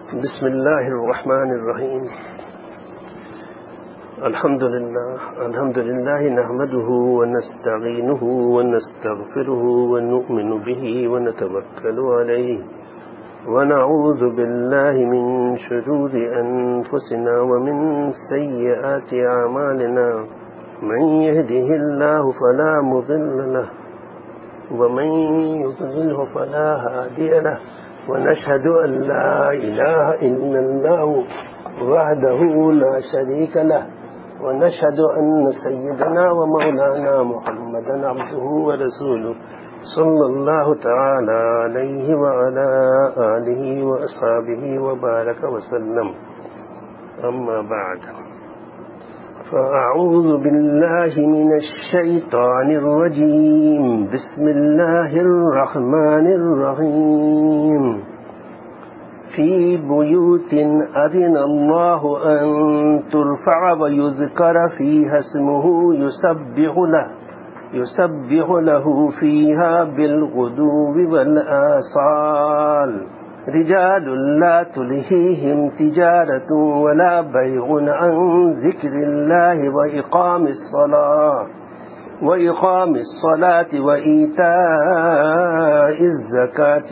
بسم الله الرحمن الرحيم. الحمد لله نحمده ونستعينه ونستغفره ونؤمن به ونتوكل عليه ونعوذ بالله من شرور أنفسنا ومن سيئات أعمالنا من يهده الله فلا مضل له ومن يضلله فلا هادي له ونشهد أن لا إله إلا الله وحده لا شريك له ونشهد أن سيدنا ومولانا محمدا عبده ورسوله صلى الله تعالى عليه وعلى آله وأصحابه وبارك وسلم. أما بعد، فأعوذ بالله من الشيطان الرجيم. بسم الله الرحمن الرحيم. في بيوت أذن الله أن ترفع ويذكر فيها اسمه يسبح له فيها بالغدو والآصال رجال لا تلهيهم تجارة ولا بيع عن ذكر الله وإقام الصلاة وإيتاء الزكاة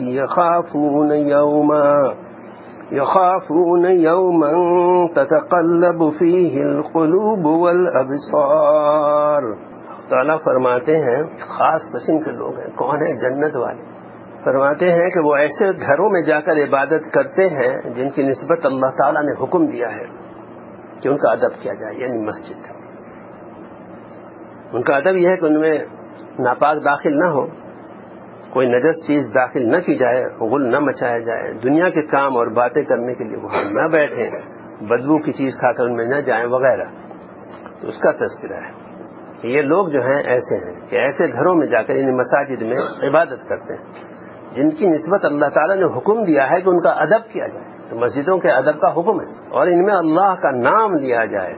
يخافون يوما تتقلب فيه القلوب والأبصار. تعالیٰ فرماتے ہیں خاص قسم کے لوگ ہیں. کون ہیں؟ جنت والے. فرماتے ہیں کہ وہ ایسے گھروں میں جا کر عبادت کرتے ہیں جن کی نسبت اللہ تعالیٰ نے حکم دیا ہے کہ ان کا ادب کیا جائے، یعنی مسجد. ان کا ادب یہ ہے کہ ان میں ناپاک داخل نہ ہو، کوئی نجس چیز داخل نہ کی جائے، غل نہ مچایا جائے، دنیا کے کام اور باتیں کرنے کے لیے وہاں نہ بیٹھیں، بدبو کی چیز کھا کر ان میں نہ جائیں وغیرہ. تو اس کا تذکرہ ہے. یہ لوگ جو ہیں ایسے ہیں کہ ایسے گھروں میں جا کر ان مساجد میں عبادت کرتے ہیں جن کی نسبت اللہ تعالیٰ نے حکم دیا ہے کہ ان کا ادب کیا جائے. تو مسجدوں کے ادب کا حکم ہے اور ان میں اللہ کا نام لیا جائے.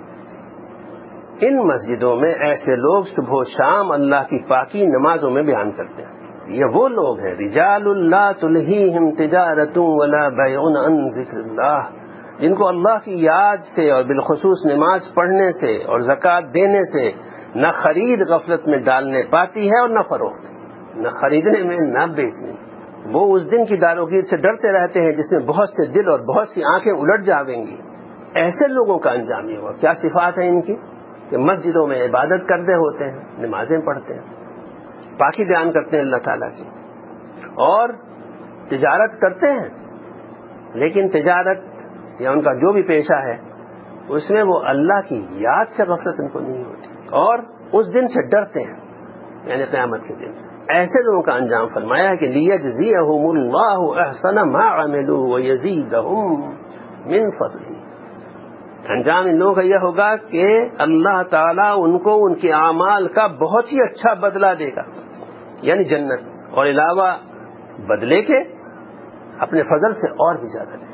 ان مسجدوں میں ایسے لوگ صبح و شام اللہ کی پاکی نمازوں میں بیان کرتے ہیں. یہ وہ لوگ ہیں رجال لا تلہیہم تجارۃ ولا بیع عن ذکر اللہ، جن کو اللہ کی یاد سے اور بالخصوص نماز پڑھنے سے اور زکوٰۃ دینے سے نہ خرید غفلت میں ڈالنے پاتی ہے اور نہ فروخت، نہ خریدنے میں نہ بیچنے. وہ اس دن کی دار و گیر سے ڈرتے رہتے ہیں جس میں بہت سے دل اور بہت سی آنکھیں الٹ جاویں گی. ایسے لوگوں کا انجام یہ ہوا. کیا صفات ہیں ان کی؟ کہ مسجدوں میں عبادت کرتے ہوتے ہیں، نمازیں پڑھتے ہیں، پاکی بیان کرتے ہیں اللہ تعالیٰ کی، اور تجارت کرتے ہیں، لیکن تجارت یا ان کا جو بھی پیشہ ہے اس میں وہ اللہ کی یاد سے غفلت ان کو نہیں ہوتی اور اس دن سے ڈرتے ہیں، یعنی قیامت کے دن سے. ایسے لوگوں کا انجام فرمایا ہے کہ لیجزیہم اللہ احسن ما عملوا ویزیدہم من فضلہ. انجام ان لوگوں کا یہ ہوگا کہ اللہ تعالیٰ ان کو ان کے اعمال کا بہت ہی اچھا بدلہ دے گا، یعنی جنت، اور علاوہ بدلے کے اپنے فضل سے اور بھی زیادہ دے گا.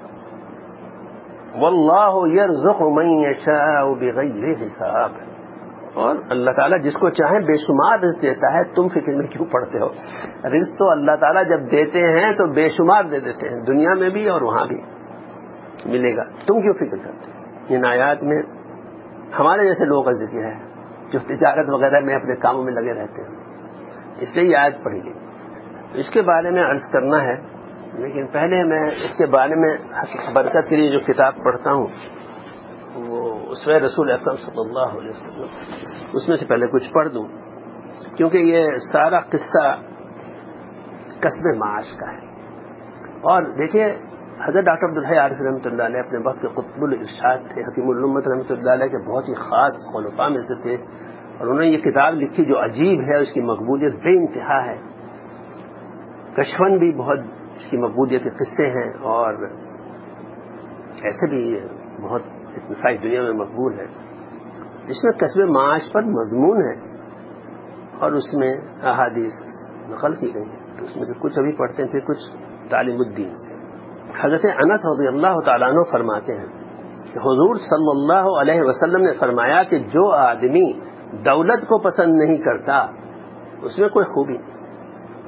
واللہ یرزق من یشاء بغیر حساب. اور اللہ تعالیٰ جس کو چاہے بے شمار رزق دیتا ہے. تم فکر میں کیوں پڑتے ہو؟ رزق تو اللہ تعالیٰ جب دیتے ہیں تو بے شمار دے دیتے ہیں، دنیا میں بھی اور وہاں بھی ملے گا. تم کیوں فکر کرتے؟ ان آیات میں ہمارے جیسے لوگوں کا ذکر ہے جو تجارت وغیرہ میں اپنے کاموں میں لگے رہتے ہیں، اس لیے یہ آیت پڑھی گئی. اس کے بارے میں عرض کرنا ہے، لیکن پہلے میں اس کے بارے میں برکت کے لیے جو کتاب پڑھتا ہوں وہ اسوہ رسول اکرم صلی اللہ علیہ وسلم، اس میں سے پہلے کچھ پڑھ دوں، کیونکہ یہ سارا قصہ کسب معاش کا ہے. اور دیکھیے، حضرت ڈاکٹر عبدالحی عارفی رحمۃ اللہ علیہ اپنے وقت کے قطب الارشاد تھے، حکیم الامت رحمۃ اللہ علیہ کے بہت ہی خاص خلفاء میں سے تھے، اور انہوں نے یہ کتاب لکھی جو عجیب ہے، اس کی مقبولیت بے انتہا ہے. کشفن بھی بہت اس کی مقبولیت کے قصے ہیں، اور ایسے بھی بہت ساری دنیا میں مقبول ہے، جس میں کسب معاش پر مضمون ہے اور اس میں احادیث نقل کی گئی ہے. تو اس میں سے کچھ ابھی پڑھتے ہیں، پھر کچھ تعلیم الدین سے. حضرت انس رضی اللہ تعالیٰ عنہ فرماتے ہیں کہ حضور صلی اللہ علیہ وسلم نے فرمایا کہ جو آدمی دولت کو پسند نہیں کرتا اس میں کوئی خوبی نہیں.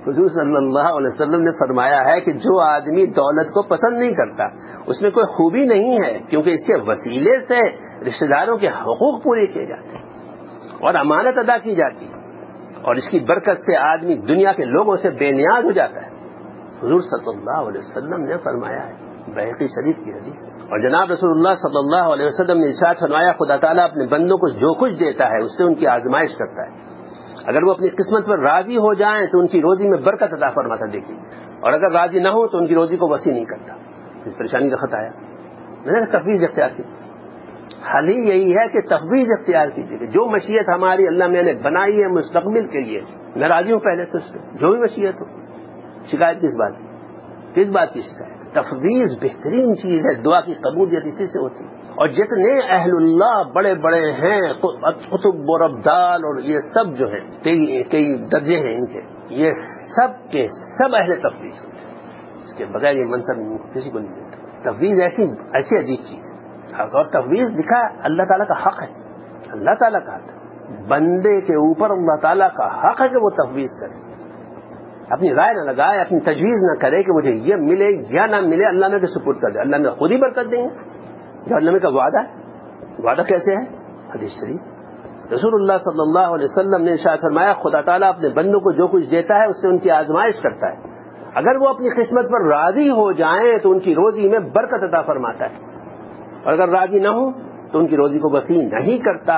حضور صلی اللہ علیہ وسلم نے فرمایا ہے کہ جو آدمی دولت کو پسند نہیں کرتا اس میں کوئی خوبی نہیں ہے، کیونکہ اس کے وسیلے سے رشتہ داروں کے حقوق پورے کیے جاتے ہیں اور امانت ادا کی جاتی ہے، اور اس کی برکت سے آدمی دنیا کے لوگوں سے بے نیاز ہو جاتا ہے۔ حضور صلی اللہ علیہ وسلم نے فرمایا ہے، بحقی شریف کی حدیث ہے۔ اور جناب رسول اللہ صلی اللہ علیہ وسلم نے ارشاد فرمایا، خدا تعالیٰ اپنے بندوں کو جو کچھ دیتا ہے اس سے ان کی آزمائش کرتا ہے، اگر وہ اپنی قسمت پر راضی ہو جائیں تو ان کی روزی میں برکت عطا فرماتا دیکھیے، اور اگر راضی نہ ہو تو ان کی روزی کو وسیع نہیں کرتا۔ اس پریشانی کا خط آیا، میں نے تفویض اختیار کی۔ حل ہی یہی ہے کہ تفویض اختیار کیجیے کہ جو مشیت ہماری اللہ میں نے بنائی ہے مستقبل کے لیے، میں راضی ہوں پہلے سے اس پہ، جو بھی مشیت ہو۔ شکایت کس بات کی؟ کس بات کی شکایت؟ تفویض بہترین چیز ہے، دعا کی قبولیت اسی سے ہوتی ہے۔ اور جتنے اہل اللہ بڑے بڑے ہیں، قطب اور ابدال اور یہ سب جو ہیں، کئی درجے ہیں ان کے، یہ سب کے سب اہل تفویض ہوتے ہیں، اس کے بغیر یہ منصب کسی کو نہیں ملتا۔ تفویض ایسی عجیب چیز ہے، اور تفویض لکھا اللہ تعالیٰ کا حق ہے، اللہ تعالیٰ کا حق ہے، بندے کے اوپر اللہ تعالیٰ کا حق ہے کہ وہ تفویض کرے، اپنی رائے نہ لگائے، اپنی تجویز نہ کرے کہ مجھے یہ ملے یا نہ ملے، اللہ نے کے سپرد کر دے، اللہ نے خود ہی برکت دیں گے۔ جہنم کا وعدہ ہے، وعدہ کیسے ہے؟ حدیث شریف، رسول اللہ صلی اللہ علیہ وسلم نے ارشاد فرمایا، خدا تعالیٰ اپنے بندوں کو جو کچھ دیتا ہے اس سے ان کی آزمائش کرتا ہے، اگر وہ اپنی قسمت پر راضی ہو جائیں تو ان کی روزی میں برکت عطا فرماتا ہے، اور اگر راضی نہ ہوں تو ان کی روزی کو وسیع نہیں کرتا۔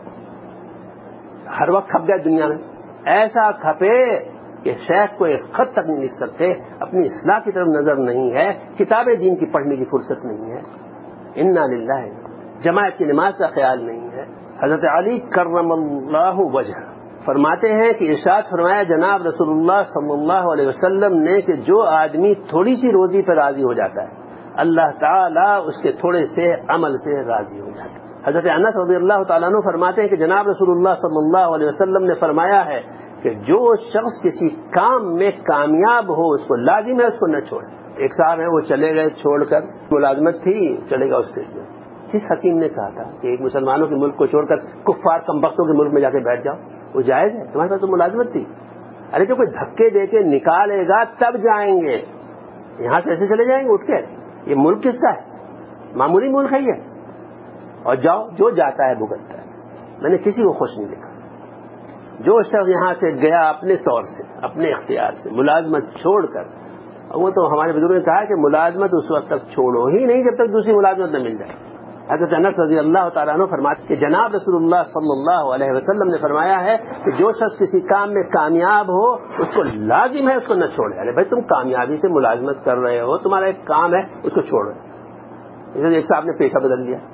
ہر وقت کھپ گئے دنیا میں، ایسا کھپے کہ شیخ کو ایک خط تک نہیں لکھ سکتے، اپنی اصلاح کی طرف نظر نہیں ہے، کتاب دین کی پڑھنے کی فرصت نہیں ہے، انا للہ، جماعت کی نماز کا خیال نہیں ہے۔ حضرت علی کرم اللہ وجہ فرماتے ہیں کہ ارشاد فرمایا جناب رسول اللہ صلی اللہ علیہ وسلم نے کہ جو آدمی تھوڑی سی روزی پر راضی ہو جاتا ہے، اللہ تعالیٰ اس کے تھوڑے سے عمل سے راضی ہو جاتا ہے۔ حضرت انس رضی اللہ تعالیٰ عنہ فرماتے ہیں کہ جناب رسول اللہ صلی اللہ علیہ وسلم نے فرمایا ہے کہ جو شخص کسی کام میں کامیاب ہو اس کو لازم ہے اس کو نہ چھوڑے۔ ایک صاحب ہیں، وہ چلے گئے چھوڑ کر، ملازمت تھی، چلے گا اس کے لیے۔ کس حکیم نے کہا تھا کہ ایک مسلمانوں کے ملک کو چھوڑ کر کفار کمبختوں کے ملک میں جا کے بیٹھ جاؤ؟ وہ جائز ہے؟ تمہارے پاس تو ملازمت تھی۔ ارے جو کوئی دھکے دے کے نکالے گا تب جائیں گے، یہاں سے ایسے چلے جائیں گے اٹھ کے؟ یہ ملک کس کا ہے؟ معمولی ملک ہے یہ، اور جاؤ، جو جاتا ہے بھگتتا ہے۔ میں نے کسی کو خوش نہیں دیکھا۔ جو شخص یہاں سے گیا اپنے طور سے، اپنے اختیار سے، ملازمت چھوڑ کر، وہ تو ہمارے بزرگوں نے کہا کہ ملازمت اس وقت تک چھوڑو ہی نہیں جب تک دوسری ملازمت نہ مل جائے۔ حضرت انس رضی اللہ تعالیٰ عنہ فرماتے کہ جناب رسول اللہ صلی اللہ علیہ وسلم نے فرمایا ہے کہ جو شخص کسی کام میں کامیاب ہو اس کو لازم ہے اس کو نہ چھوڑے۔ ارے بھائی تم کامیابی سے ملازمت کر رہے ہو، تمہارا ایک کام ہے، اس کو چھوڑو۔ ایک صاحب نے پیشہ بدل لیا،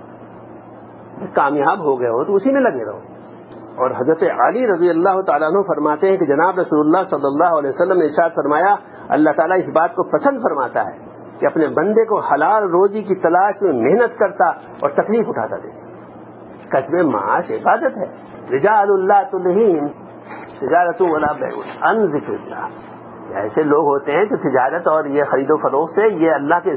کامیاب ہو گئے ہو تو اسی میں لگے رہو۔ اور حضرت علی رضی اللہ تعالیٰ عنہ فرماتے ہیں کہ جناب رسول اللہ صلی اللہ علیہ وسلم نے ارشاد فرمایا، اللہ تعالیٰ اس بات کو پسند فرماتا ہے کہ اپنے بندے کو حلال روزی کی تلاش میں محنت کرتا اور تکلیف اٹھاتا دے۔ کسب معاش عبادت ہے۔ رجال اللہ تلہیہم تجارت ولا بیع عن ذکر اللہ، ایسے لوگ ہوتے ہیں کہ تجارت اور یہ خرید و فروخت سے یہ اللہ کا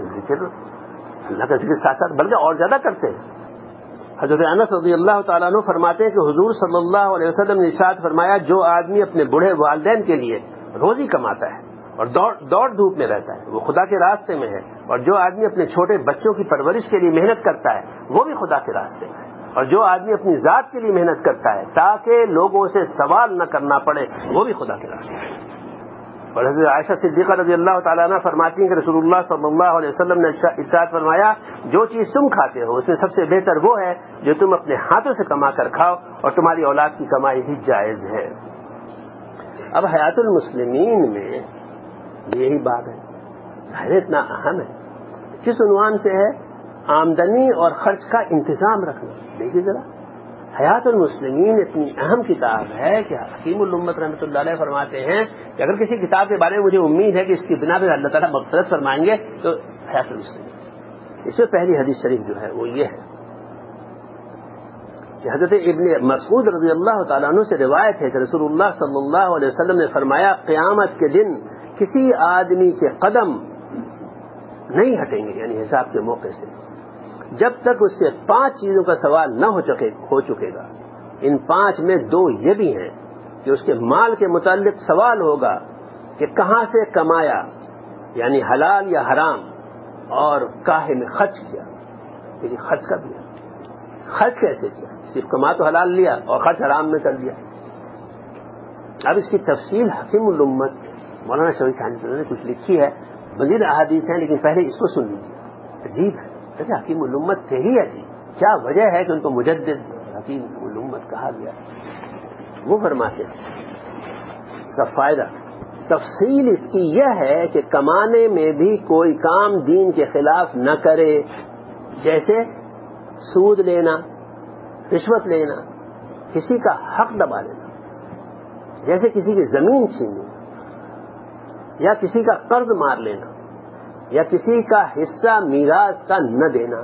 ذکر ساتھ ساتھ بلکہ اور زیادہ کرتے ہیں۔ حضرت انس رضی اللہ تعالیٰ عنہ فرماتے ہیں کہ حضور صلی اللہ علیہ وسلم نے ارشاد فرمایا، جو آدمی اپنے بوڑھے والدین کے لیے روزی کماتا ہے اور دوڑ دھوپ میں رہتا ہے وہ خدا کے راستے میں ہے، اور جو آدمی اپنے چھوٹے بچوں کی پرورش کے لیے محنت کرتا ہے وہ بھی خدا کے راستے میں ہے، اور جو آدمی اپنی ذات کے لیے محنت کرتا ہے تاکہ لوگوں سے سوال نہ کرنا پڑے وہ بھی خدا کے راستے میں ہے۔ اور حضرت عائشہ صدیقہ رضی اللہ تعالیٰ عنہ فرماتی ہیں کہ رسول اللہ صلی اللہ علیہ وسلم نے ارشاد فرمایا، جو چیز تم کھاتے ہو اس میں سب سے بہتر وہ ہے جو تم اپنے ہاتھوں سے کما کر کھاؤ، اور تمہاری اولاد کی کمائی بھی جائز ہے۔ اب حیات المسلمین میں یہی بات ہے، اتنا اہم ہے، کس عنوان سے ہے؟ آمدنی اور خرچ کا انتظام رکھنا۔ دیکھیے ذرا، حیات المسلمین اتنی اہم کتاب ہے کہ حکیم الامت رحمۃ اللہ علیہ فرماتے ہیں کہ اگر کسی کتاب کے بارے میں مجھے امید ہے کہ اس کی بنا پہ اللہ تعالیٰ مغفرت فرمائیں گے تو حیات المسلمین۔ اس میں پہلی حدیث شریف جو ہے وہ یہ ہے کہ حضرت ابن مسعود رضی اللہ تعالیٰ عنہ سے روایت ہے کہ رسول اللہ صلی اللہ علیہ وسلم نے فرمایا، قیامت کے دن کسی آدمی کے قدم نہیں ہٹیں گے، یعنی حساب کے موقع سے، جب تک اس سے 5 چیزوں کا سوال نہ ہو چکے گا۔ ان 5 میں 2 یہ بھی ہیں کہ اس کے مال کے متعلق سوال ہوگا کہ کہاں سے کمایا، یعنی حلال یا حرام، اور کاہے میں خرچ کیا. لیکن خرچ کب لیا؟ خرچ کیسے کیا؟ صرف کما تو حلال لیا اور خرچ حرام میں کر دیا. اب اس کی تفصیل حکیم الامت مولانا شفیع تھانوی نے کچھ لکھی ہے، مزید احادیث ہیں، لیکن پہلے اس کو سن لیجیے. عجیب ہے، کہتے حکیم الامت تھے ہی عجیب. کیا وجہ ہے کہ ان کو مجدد حکیم الامت کہا گیا؟ وہ فرماتے ہیں اس کا فائدہ، تفصیل اس کی یہ ہے کہ کمانے میں بھی کوئی کام دین کے خلاف نہ کرے، جیسے سود لینا، رشوت لینا، کسی کا حق دبا لینا، جیسے کسی کی زمین چھیننا، یا کسی کا قرض مار لینا، یا کسی کا حصہ میراث کا نہ دینا.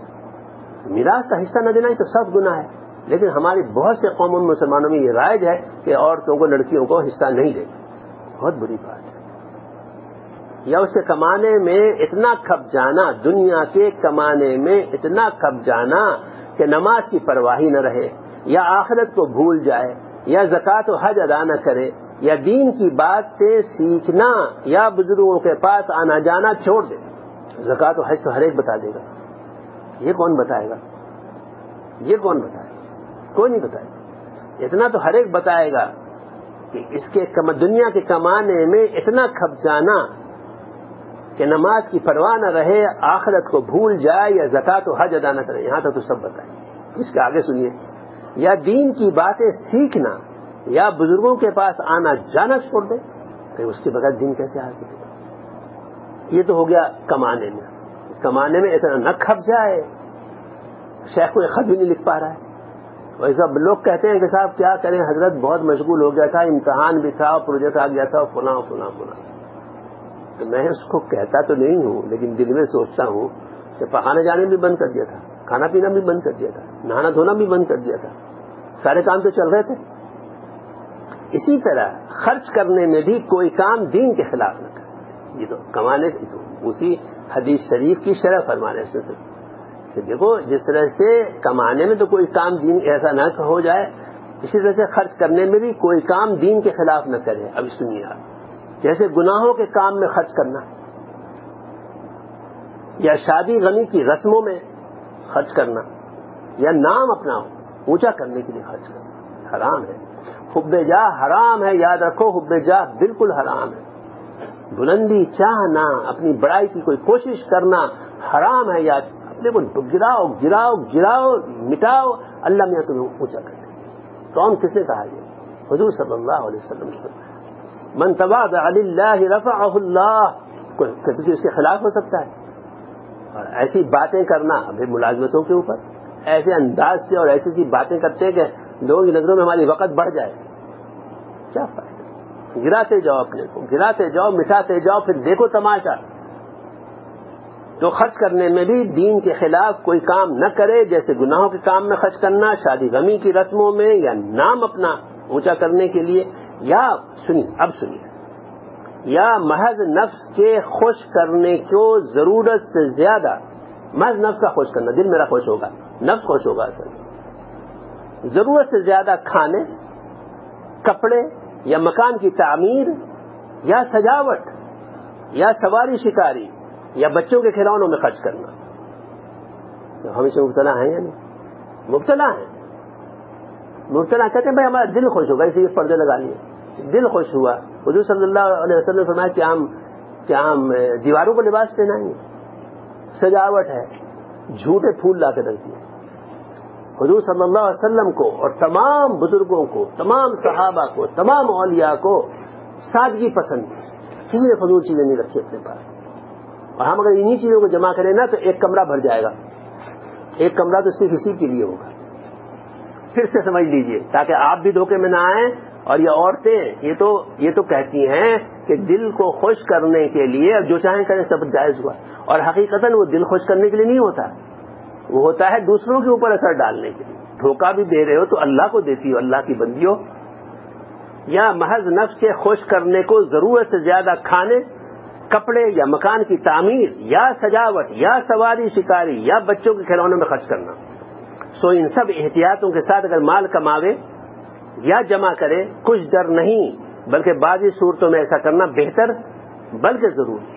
میراث کا حصہ نہ دینا ہی تو سخت گناہ ہے، لیکن ہماری بہت سے قوموں مسلمانوں میں یہ رائج ہے کہ عورتوں کو، لڑکیوں کو حصہ نہیں دینا. بہت بری بات ہے. یا اس کے کمانے میں اتنا کھپ جانا، دنیا کے کمانے میں اتنا کھپ جانا کہ نماز کی پرواہی نہ رہے، یا آخرت کو بھول جائے، یا زکوٰۃ و حج ادا نہ کرے، یا دین کی باتیں سیکھنا یا بزرگوں کے پاس آنا جانا چھوڑ دے. زکوٰۃ و حج تو ہر ایک بتا دے گا، یہ کون بتائے گا؟ یہ کون بتائے گا؟ کوئی نہیں بتائے گا. اتنا تو ہر ایک بتائے گا کہ اس کے دنیا کے کمانے میں اتنا کھپ جانا کہ نماز کی پرواہ نہ رہے، آخرت کو بھول جائے، یا زکوٰۃ و حج ادا نہ کرے. یہاں تک تو سب بتائیں. اس کے آگے سنیے، یا دین کی باتیں سیکھنا یا بزرگوں کے پاس آنا جانا چھوڑ دے. کہ اس کے بغیر دین کیسے حاصل ہوگا؟ یہ تو ہو گیا کمانے میں. کمانے میں اتنا نہ کھپ جائے، شیخ کو ایک خط بھی نہیں لکھ پا رہا ہے. ویسا لوگ کہتے ہیں کہ صاحب کیا کریں، حضرت بہت مشغول ہو گیا تھا، امتحان بھی تھا، پروجیکٹ آ گیا تھا، فلاں فلاں فلاں. تو میں اس کو کہتا تو نہیں ہوں، لیکن دل میں سوچتا ہوں کہ پخانے جانے بھی بند کر دیا تھا، کھانا پینا بھی بند کر دیا تھا، نہانا دھونا بھی بند کر دیا تھا، سارے کام تو چل رہے تھے. اسی طرح خرچ کرنے میں بھی کوئی کام دین کے خلاف نہ کرے. یہ تو کمانے تو اسی حدیث شریف کی شرح فرمانے اس میں کہ دیکھو جس طرح سے کمانے میں تو کوئی کام دین ایسا نہ ہو جائے، اسی طرح سے خرچ کرنے میں بھی کوئی کام دین کے خلاف نہ کرے. اب سنیے آپ، جیسے گناہوں کے کام میں خرچ کرنا، یا شادی غمی کی رسموں میں خرچ کرنا، یا نام اپنا اونچا کرنے کے لیے خرچ کرنا حرام ہے. حب جاہ حرام ہے، یاد رکھو، حب جاہ بالکل حرام ہے. بلندی چاہنا، اپنی بڑائی کی کوئی کوشش کرنا حرام ہے. یاد اپنے کو گراؤ گراؤ گراؤ، مٹاؤ، اللہ میاں تمہیں اونچا کر دے. کون، کس نے کہا یہ؟ حضور صلی اللہ علیہ وسلم نے فرمایا من تواضع للہ رفعہ اللہ. کبھی اس کے خلاف ہو سکتا ہے؟ اور ایسی باتیں کرنا ابھی ملازمتوں کے اوپر ایسے انداز سے اور ایسی سی باتیں کرتے ہیں کہ لوگوں کی نظروں میں ہماری وقت بڑھ جائے. کیا فائدہ؟ گراتے جاؤ اپنے کو، گراتے جاؤ، مٹاتے جاؤ، پھر دیکھو تماشا. تو خرچ کرنے میں بھی دین کے خلاف کوئی کام نہ کرے، جیسے گناہوں کے کام میں خرچ کرنا، شادی غمی کی رسموں میں، یا نام اپنا اونچا کرنے کے لیے، یا سنیے یا محض نفس کے خوش کرنے کو ضرورت سے زیادہ، محض نفس کا خوش کرنا، دل میرا خوش ہوگا، نفس خوش ہوگا، اصل ضرورت سے زیادہ کھانے، کپڑے یا مکان کی تعمیر یا سجاوٹ یا سواری شکاری یا بچوں کے کھلونوں میں خرچ کرنا. ہم اس میں مبتلا ہیں یا نہیں؟ مبتلا ہیں. مبتلا کہتے ہیں بھائی ہمارا دل خوش ہوگا اس لیے پردے لگا لیے. دل خوش ہوا. حضور صلی اللہ علیہ وسلم نے فرمایا کہ ہم دیواروں کو لباس پہنائیں گے. سجاوٹ ہے، جھوٹے پھول لا کے رکھ دیے. حضور صلی اللہ علیہ وسلم کو اور تمام بزرگوں کو، تمام صحابہ کو، تمام اولیاء کو سادگی پسند ہے. کسی نے فضول چیزیں نہیں رکھی اپنے پاس. اور ہم اگر انہی چیزوں کو جمع کریں نا تو ایک کمرہ بھر جائے گا. ایک کمرہ تو صرف اسی کے لیے ہوگا. پھر سے سمجھ لیجئے تاکہ آپ بھی دھوکے میں نہ آئیں. اور یہ عورتیں یہ تو کہتی ہیں کہ دل کو خوش کرنے کے لیے جو چاہیں کریں سب جائز ہوا. اور حقیقتاً وہ دل خوش کرنے کے لیے نہیں ہوتا، وہ ہوتا ہے دوسروں کے اوپر اثر ڈالنے کے لیے. دھوکہ بھی دے رہے ہو تو اللہ کو دیتی ہو، اللہ کی بندی ہو. یا محض نفس کے خوش کرنے کو ضرورت سے زیادہ کھانے، کپڑے یا مکان کی تعمیر یا سجاوٹ یا سواری شکاری یا بچوں کے کھلونوں میں خرچ کرنا. سو ان سب احتیاطوں کے ساتھ اگر مال کماوے یا جمع کرے، کچھ ڈر نہیں بلکہ بعضی صورتوں میں ایسا کرنا بہتر بلکہ ضروری ہے.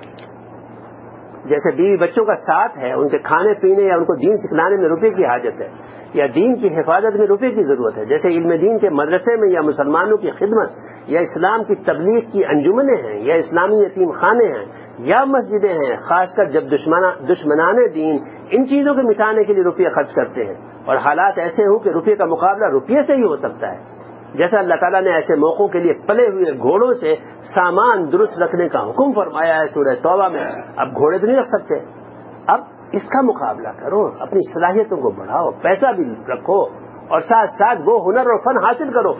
جیسے بیوی بچوں کا ساتھ ہے، ان کے کھانے پینے یا ان کو دین سکھلانے میں روپے کی حاجت ہے، یا دین کی حفاظت میں روپے کی ضرورت ہے، جیسے علم دین کے مدرسے میں یا مسلمانوں کی خدمت یا اسلام کی تبلیغ کی انجمنیں ہیں یا اسلامی یتیم خانے ہیں یا مسجدیں ہیں، خاص کر جب دشمنان دین ان چیزوں کو مٹانے کے لیے روپیہ خرچ کرتے ہیں اور حالات ایسے ہوں کہ روپے کا مقابلہ روپیے سے ہی ہو سکتا ہے، جیسے اللہ تعالیٰ نے ایسے موقعوں کے لیے پلے ہوئے گھوڑوں سے سامان درست رکھنے کا حکم فرمایا ہے سورہ توبہ میں. اب گھوڑے تو نہیں رکھ سکتے، اب اس کا مقابلہ کرو، اپنی صلاحیتوں کو بڑھاؤ، پیسہ بھی رکھو اور ساتھ ساتھ وہ ہنر اور فن حاصل کرو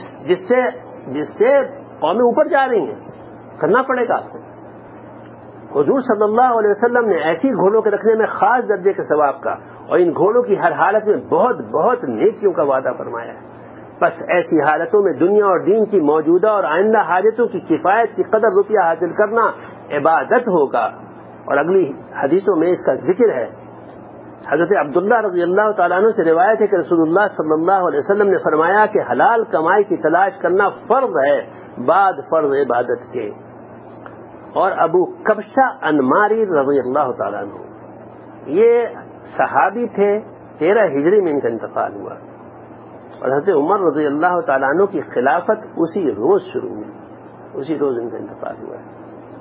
جس سے قومیں اوپر جا رہی ہیں. کرنا پڑے گا آپ کو. حضور صلی اللہ علیہ وسلم نے ایسی گھوڑوں کے رکھنے میں خاص درجے کے ثواب کا اور ان گھوڑوں کی ہر حالت میں بہت بہت نیکیوں کا وعدہ فرمایا ہے. بس ایسی حالتوں میں دنیا اور دین کی موجودہ اور آئندہ حاجتوں کی کفایت کی قدر روپیہ حاصل کرنا عبادت ہوگا. اور اگلی حدیثوں میں اس کا ذکر ہے. حضرت عبداللہ رضی اللہ تعالیٰ عنہ سے روایت ہے کہ رسول اللہ صلی اللہ علیہ وسلم نے فرمایا کہ حلال کمائی کی تلاش کرنا فرض ہے بعد فرض عبادت کے. اور ابو کبشہ انماری رضی اللہ تعالیٰ عنہ یہ صحابی تھے، 13 ہجری میں ان کا انتقال ہوا اور حضرت عمر رضی اللہ تعالیٰ عنہ کی خلافت اسی روز شروع ہوئی، اسی روز ان کا انتقال ہوا ہے.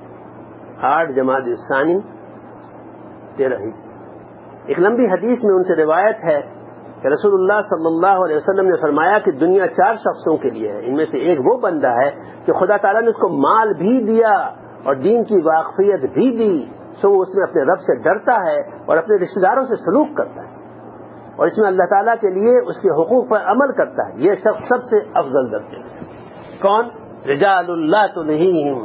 8 جمادی الثانی 13 ہجری. ایک لمبی حدیث میں ان سے روایت ہے کہ رسول اللہ صلی اللہ علیہ وسلم نے فرمایا کہ دنیا 4 شخصوں کے لیے ہے، ان میں سے ایک وہ بندہ ہے کہ خدا تعالیٰ نے اس کو مال بھی دیا اور دین کی واقفیت بھی دی، سو اس میں اپنے رب سے ڈرتا ہے اور اپنے رشتہ داروں سے سلوک کرتا ہے اور اس میں اللہ تعالیٰ کے لیے اس کے حقوق پر عمل کرتا ہے. یہ شخص سب سے افضل درجے ہے. کون؟ رجال اللہ تلہیہم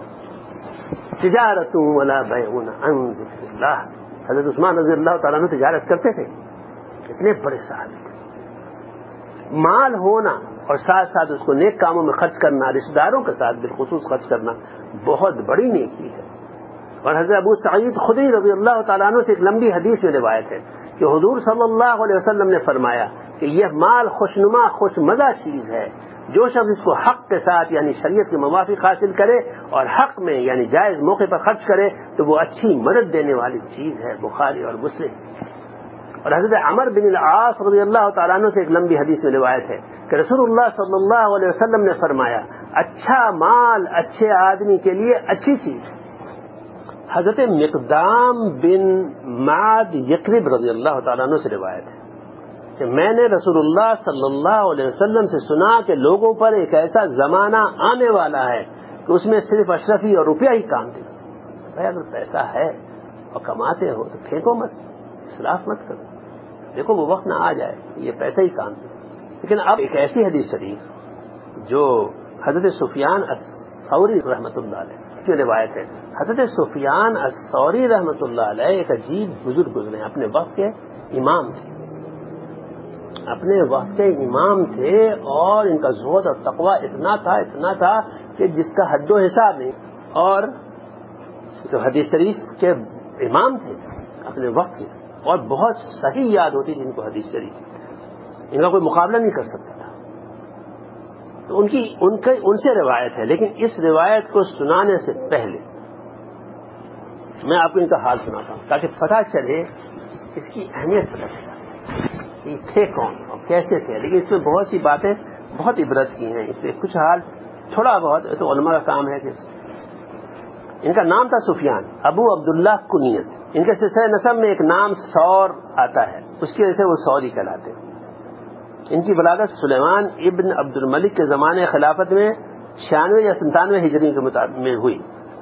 تجارت ولا بیع عن ذکر اللہ. حضرت عثمان رضی اللہ تعالیٰ عنہ تجارت کرتے تھے، اتنے بڑے صحابی تھے. مال ہونا اور ساتھ ساتھ اس کو نیک کاموں میں خرچ کرنا، رشتہ داروں کے ساتھ بالخصوص خرچ کرنا بہت بڑی نیکی ہے. اور حضرت ابو سعید خدری رضی اللہ تعالیٰ عنہ سے ایک لمبی حدیث میں روایت ہے کہ حضور صلی اللہ علیہ وسلم نے فرمایا کہ یہ مال خوشنما خوش مزہ چیز ہے، جو شخص اس کو حق کے ساتھ یعنی شریعت کے موافق حاصل کرے اور حق میں یعنی جائز موقع پر خرچ کرے تو وہ اچھی مدد دینے والی چیز ہے. بخاری اور مسلم. اور حضرت عمر بن العاص رضی اللہ تعالیٰ عنہ سے ایک لمبی حدیث میں روایت ہے کہ رسول اللہ صلی اللہ علیہ وسلم نے فرمایا اچھا مال اچھے آدمی کے لیے اچھی چیز. حضرت مقدام بن معد یقرب رضی اللہ تعالیٰ عنہ سے روایت ہے کہ میں نے رسول اللہ صلی اللہ علیہ وسلم سے سنا کہ لوگوں پر ایک ایسا زمانہ آنے والا ہے کہ اس میں صرف اشرفی اور روپیہ ہی کام دے. بھائی اگر پیسہ ہے اور کماتے ہو تو پھینکو مت، اسراف مت کرو. دیکھو وہ وقت نہ آ جائے یہ پیسہ ہی کام دے. لیکن اب ایک ایسی حدیث شریف جو حضرت سفیان الثوری رحمۃ اللہ علیہ کی روایت ہے. حضرت سفیان الثوری رحمۃ اللہ علیہ ایک عجیب بزرگ گزرے ہیں، اپنے وقت کے امام تھے، اپنے وقت کے امام تھے اور ان کا زہد اور تقوی اتنا تھا کہ جس کا حد و حساب نہیں. اور جو حدیث شریف کے امام تھے اپنے وقت کے اور بہت صحیح یاد ہوتی تھی ان کو حدیث شریف، ان کا کوئی مقابلہ نہیں کر سکتا تھا. تو ان سے روایت ہے. لیکن اس روایت کو سنانے سے پہلے میں آپ کو ان کا حال سناتا ہوں تاکہ پتہ چلے اس کی اہمیت پتہ چلے یہ تھے کون اور کیسے تھے. لیکن اس میں بہت سی باتیں بہت عبرت کی ہیں، اس میں کچھ حال تھوڑا بہت تو علماء کا کام ہے. کہ ان کا نام تھا سفیان ابو عبداللہ کنیت. ان کے سلسلہ نسب میں ایک نام سور آتا ہے، اس کی وجہ سے وہ سوری کہلاتے ہیں. ان کی ولادت سلیمان ابن عبد الملک کے زمانے خلافت میں 96 یا 97 ہجری کے مطابق میں ہوئی،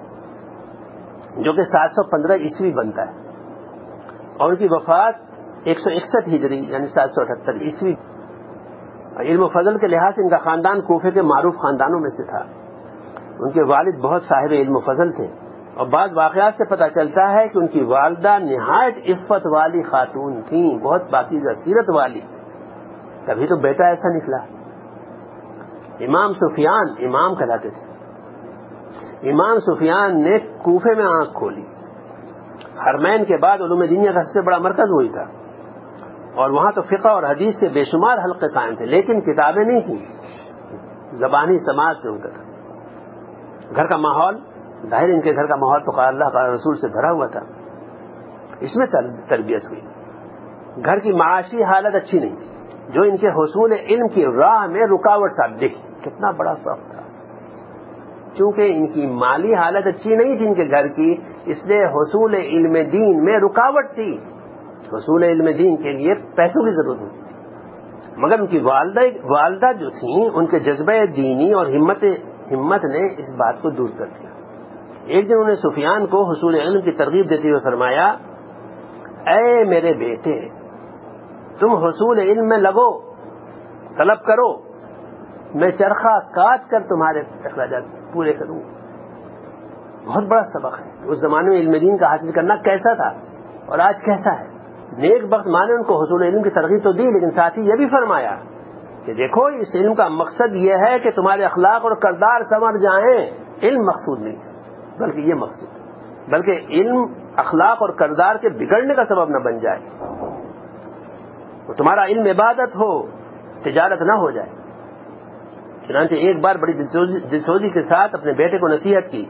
جو کہ 715 عیسوی بنتا ہے. اور ان کی وفات 161 ہجری یعنی 778 عیسوی. علم و فضل کے لحاظ سے ان کا خاندان کوفے کے معروف خاندانوں میں سے تھا. ان کے والد بہت صاحب علم و فضل تھے اور بعض واقعات سے پتہ چلتا ہے کہ ان کی والدہ نہایت عفت والی خاتون تھیں، بہت پاکیزہ سیرت والی. کبھی تو بیٹا ایسا نکلا. امام سفیان امام کہلاتے تھے. امام سفیان نے کوفے میں آنکھ کھولی. حرمین کے بعد علوم دینیا کا سب سے بڑا مرکز وہی تھا اور وہاں تو فقہ اور حدیث سے بے شمار حلقے قائم تھے، لیکن کتابیں نہیں تھیں، زبانی سماج سے ہوتا تھا. گھر کا ماحول ظاہر ان کے گھر کا ماحول تو قال اللہ قال رسول سے بھرا ہوا تھا، اس میں تربیت ہوئی. گھر کی معاشی حالت اچھی نہیں تھی جو ان کے حصول علم کی راہ میں رکاوٹ ثابت. دیکھیں کتنا بڑا فرق تھا. چونکہ ان کی مالی حالت اچھی نہیں تھی ان کے گھر کی، اس لیے حصول علم دین میں رکاوٹ تھی. حصول علم دین کے لیے پیسوں کی ضرورت ہوتی تھی، مگر ان کی والدہ جو تھیں ان کے جذبہ دینی اور ہمت نے اس بات کو دور کر دیا. ایک دن انہوں نے سفیان کو حصول علم کی ترغیب دیتے ہوئے فرمایا، اے میرے بیٹے تم حصول علم میں لگو، طلب کرو، میں چرخہ کاٹ کر تمہارے اخراجات پورے کروں. بہت بڑا سبق ہے. اس زمانے میں علم دین کا حاصل کرنا کیسا تھا اور آج کیسا ہے. نیک بخت مانے ان کو حصول علم کی ترغیب تو دی، لیکن ساتھ ہی یہ بھی فرمایا کہ دیکھو اس علم کا مقصد یہ ہے کہ تمہارے اخلاق اور کردار سنور جائیں. علم مقصود نہیں بلکہ یہ مقصود ہے، بلکہ علم اخلاق اور کردار کے بگڑنے کا سبب نہ بن جائے. تمہارا علم عبادت ہو، تجارت نہ ہو جائے. چنانچہ ایک بار بڑی دلسوزی کے ساتھ اپنے بیٹے کو نصیحت کی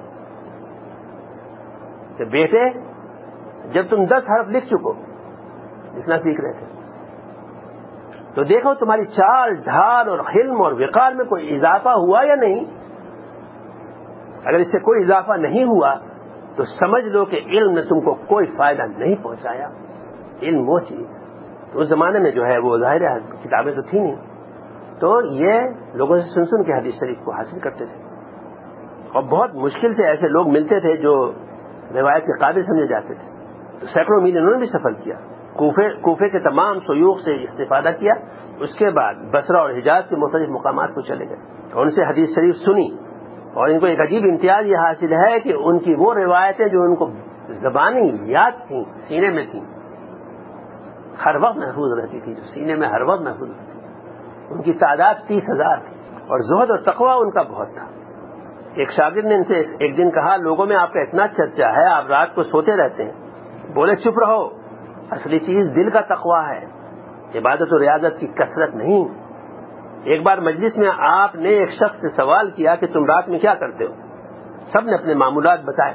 کہ بیٹے جب تم 10 حرف لکھ چکو، لکھنا سیکھ رہے تھے، تو دیکھو تمہاری چال ڈھال اور حلم اور وقار میں کوئی اضافہ ہوا یا نہیں. اگر اس سے کوئی اضافہ نہیں ہوا تو سمجھ لو کہ علم نے تم کو کوئی فائدہ نہیں پہنچایا. علم وہ چیز، تو اس زمانے میں جو ہے وہ ظاہر ہے کتابیں تو تھیں نہیں، تو یہ لوگوں سے سن کے حدیث شریف کو حاصل کرتے تھے. اور بہت مشکل سے ایسے لوگ ملتے تھے جو روایت کے قابل سمجھے جاتے تھے. تو سینکڑوں میل انہوں نے بھی سفر کیا، کوفے کے تمام شیوخ سے استفادہ کیا. اس کے بعد بصرہ اور حجاز کے مختلف مقامات کو چلے گئے اور ان سے حدیث شریف سنی. اور ان کو ایک عجیب امتیاز یہ حاصل ہے کہ ان کی وہ روایتیں جو ان کو زبانی یاد تھیں، سینے میں تھیں، ہر وقت محفوظ رہتی تھی، جو سینے میں ہر وقت محفوظ رہتی تھی. ان کی تعداد 30,000 تھی اور زہد اور تقوی ان کا بہت تھا. ایک شاگرد نے ان سے ایک دن کہا، لوگوں میں آپ کا اتنا چرچا ہے، آپ رات کو سوتے رہتے ہیں. بولے چپ رہو، اصلی چیز دل کا تقوی ہے، عبادت و ریاضت کی کثرت نہیں. ایک بار مجلس میں آپ نے ایک شخص سے سوال کیا کہ تم رات میں کیا کرتے ہو؟ سب نے اپنے معمولات بتائے.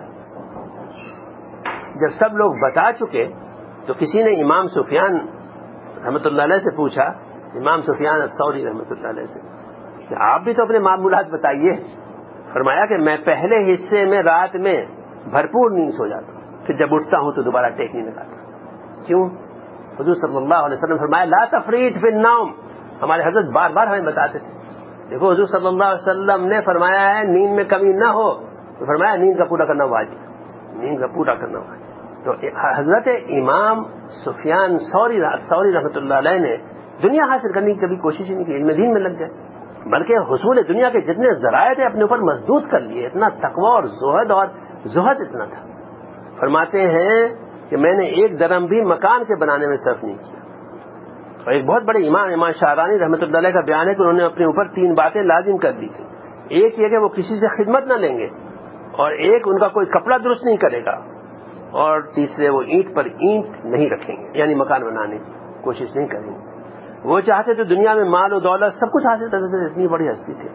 جب سب لوگ بتا چکے تو کسی نے امام سفیان رحمۃ اللہ علیہ سے پوچھا، امام سفیان الثوری رحمۃ اللہ علیہ سے، کہ آپ بھی تو اپنے معمولات بتائیے. فرمایا کہ میں پہلے حصے میں رات میں بھرپور نیند سو جاتا ہوں، پھر جب اٹھتا ہوں تو دوبارہ ٹیک نہیں لگاتا. کیوں؟ حضور صلی اللہ علیہ وسلم فرمایا لا تفریط فی النوم. ہمارے حضرت بار بار ہمیں بتاتے تھے. دیکھو حضور صلی اللہ علیہ وسلم نے فرمایا ہے نیند میں کمی نہ ہو، تو فرمایا نیند کا پورا کرنا واجب، نیند کا پورا کرنا واجب. تو حضرت امام سفیان ثوری رحمۃ اللہ علیہ نے دنیا حاصل کرنے کی کبھی کوشش نہیں کی، علم دین میں لگ گئے، بلکہ حصول دنیا کے جتنے ذرائع تھے اپنے اوپر مضبوط کر لیے. اتنا تقوی اور زہد اتنا تھا. فرماتے ہیں کہ میں نے ایک درم بھی مکان کے بنانے میں صرف نہیں کیا. اور ایک بہت بڑے امام شاہرانی رحمۃ اللہ علیہ کا بیان ہے کہ انہوں نے اپنے اوپر 3 باتیں لازم کر دی تھی. ایک یہ کہ وہ کسی سے خدمت نہ لیں گے، اور ایک ان کا کوئی کپڑا درست نہیں کرے گا، اور تیسرے وہ اینٹ پر اینٹ نہیں رکھیں گے، یعنی مکان بنانے کی کوشش نہیں کریں گے. وہ چاہتے تو دنیا میں مال و دولت سب کچھ حاصل کرتے تھے، اتنی بڑی ہستی تھی.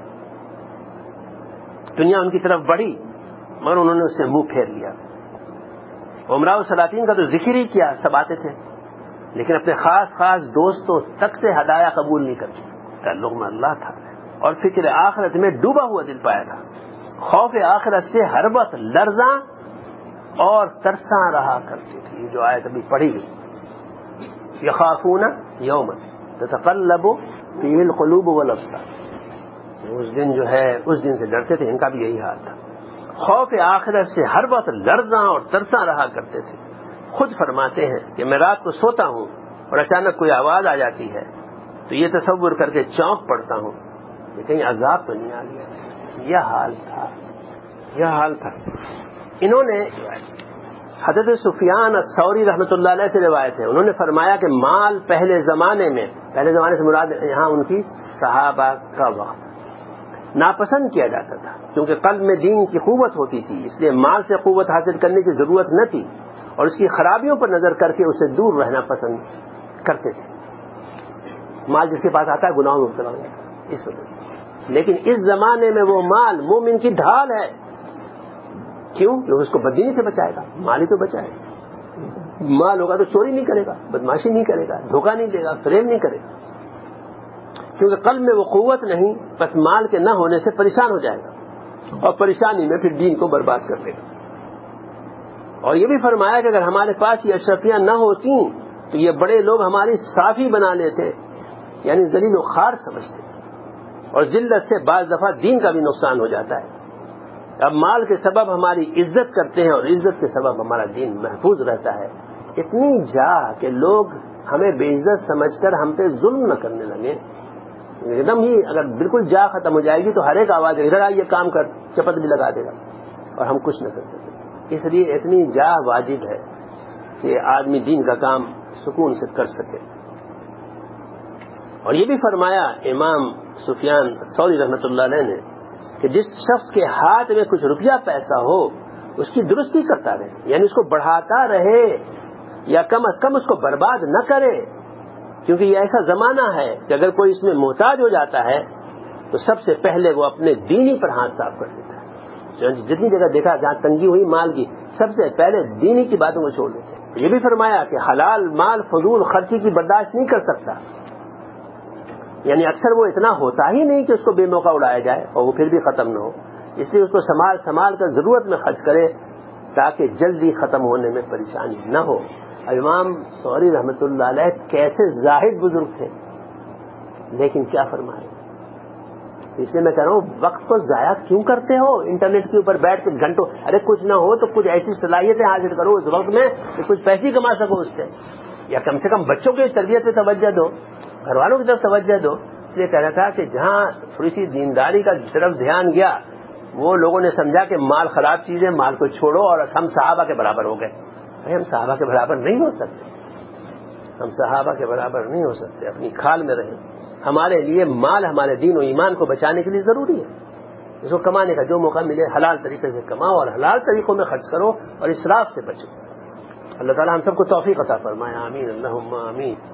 دنیا ان کی طرف بڑھی مگر انہوں نے اس سے منہ پھیر لیا. عمراء و سلاطین کا تو ذکر ہی کیا، سب آتے تھے، لیکن اپنے خاص دوستوں تک سے ہدایہ قبول نہیں کرتے. تعلق میں اللہ تھا اور فکر آخرت میں ڈوبا ہوا دل پایا تھا. خوف آخرت سے ہر وقت لرزاں اور ترساں رہا کرتی تھی. جو آیت ابھی پڑھی گئی، یخافون یوما تتقلب فیہ القلوب والابصار. اس دن جو ہے اس دن سے ڈرتے تھے. ان کا بھی یہی حال تھا، خوف آخرت سے ہر وقت لرزاں اور ترساں رہا کرتے تھے. خود فرماتے ہیں کہ میں رات کو سوتا ہوں اور اچانک کوئی آواز آ جاتی ہے تو یہ تصور کر کے چونک پڑتا ہوں کہ کہیں عذاب تو نہیں آ گیا. یہ حال تھا. انہوں نے حضرت سفیان الثوری رحمۃ اللہ علیہ سے روایت ہے، انہوں نے فرمایا کہ مال پہلے زمانے سے مراد یہاں ان کی صحابہ کا وقت ناپسند کیا جاتا تھا، کیونکہ قلب میں دین کی قوت ہوتی تھی، اس لیے مال سے قوت حاصل کرنے کی ضرورت نہ تھی اور اس کی خرابیوں پر نظر کر کے اسے دور رہنا پسند کرتے تھے. مال جس کے پاس آتا ہے گناہوں میں مبتلا ہو جاتا ہے اس وجہ سے. لیکن اس زمانے میں وہ مال مومن کی ڈھال ہے کیوں؟ کیونکہ اس کو بددینی سے بچائے گا، مال ہی تو بچائے گا. مال ہوگا تو چوری نہیں کرے گا، بدماشی نہیں کرے گا، دھوکہ نہیں دے گا، فریب نہیں کرے گا. کیونکہ قلب میں وہ قوت نہیں، بس مال کے نہ ہونے سے پریشان ہو جائے گا اور پریشانی میں پھر دین کو برباد کر دے گا. اور یہ بھی فرمایا کہ اگر ہمارے پاس یہ اشرفیاں نہ ہوتی تو یہ بڑے لوگ ہماری صافی بنا لیتے، یعنی ذلیل و خوار سمجھتے، اور ذلت سے بعض دفعہ دین کا بھی نقصان ہو جاتا ہے. اب مال کے سبب ہماری عزت کرتے ہیں اور عزت کے سبب ہمارا دین محفوظ رہتا ہے. اتنی جاہ کہ لوگ ہمیں بے عزت سمجھ کر ہم پہ ظلم نہ کرنے لگے. ایک دم ہی اگر بالکل جاہ ختم ہو جائے گی تو ہر ایک آواز ادھر آئیے کام کر، چپت بھی لگا دے گا اور ہم کچھ نہ کر سکتے. اس لیے اتنی جاہ واجب ہے کہ آدمی دین کا کام سکون سے کر سکے. اور یہ بھی فرمایا امام سفیان ثوری رحمۃ اللہ علیہ نے کہ جس شخص کے ہاتھ میں کچھ روپیہ پیسہ ہو اس کی درستی کرتا رہے، یعنی اس کو بڑھاتا رہے یا کم از کم اس کو برباد نہ کرے. کیونکہ یہ ایسا زمانہ ہے کہ اگر کوئی اس میں محتاج ہو جاتا ہے تو سب سے پہلے وہ اپنے دینی پر ہاتھ صاف کر دیتا ہے. جتنی جگہ دیکھا جہاں تنگی ہوئی مال کی، سب سے پہلے دینی کی باتوں کو چھوڑ دیتے ہیں. یہ بھی فرمایا کہ حلال مال فضول خرچی کی برداشت نہیں کر سکتا، یعنی اکثر وہ اتنا ہوتا ہی نہیں کہ اس کو بے موقع اڑایا جائے اور وہ پھر بھی ختم نہ ہو. اس لیے اس کو سنبھال کر ضرورت میں خرچ کرے تاکہ جلدی ختم ہونے میں پریشانی نہ ہو. امام ثوری رحمۃ اللہ علیہ کیسے زاہد بزرگ تھے، لیکن کیا فرمائے. اس لیے میں کہہ رہا ہوں وقت کو ضائع کیوں کرتے ہو انٹرنیٹ کے اوپر بیٹھ کے گھنٹوں. ارے کچھ نہ ہو تو کچھ ایسی صلاحیتیں حاصل کرو اس وقت میں کہ کچھ پیسے کما سکو اس سے، یا کم سے کم بچوں کی تربیت پہ توجہ دو، گھر والوں کی طرف توجہ دو. اس لیے کہہ رہا تھا کہ جہاں تھوڑی سی دینداری کا طرف دھیان گیا وہ لوگوں نے سمجھا کہ مال خراب چیز ہے، مال کو چھوڑو اور ہم صحابہ کے برابر ہو گئے. ہم صحابہ کے برابر نہیں ہو سکتے، ہم صحابہ کے برابر نہیں ہو سکتے. اپنی کھال میں رہیں. ہمارے لیے مال ہمارے دین و ایمان کو بچانے کے لیے ضروری ہے. اس کو کمانے کا جو موقع ملے حلال طریقے سے کماؤ اور حلال طریقوں میں خرچ کرو اور اسراف سے بچو. اللہ تعالی ہم سب کو توفیق عطا فرمائے. آمین اللہم آمین.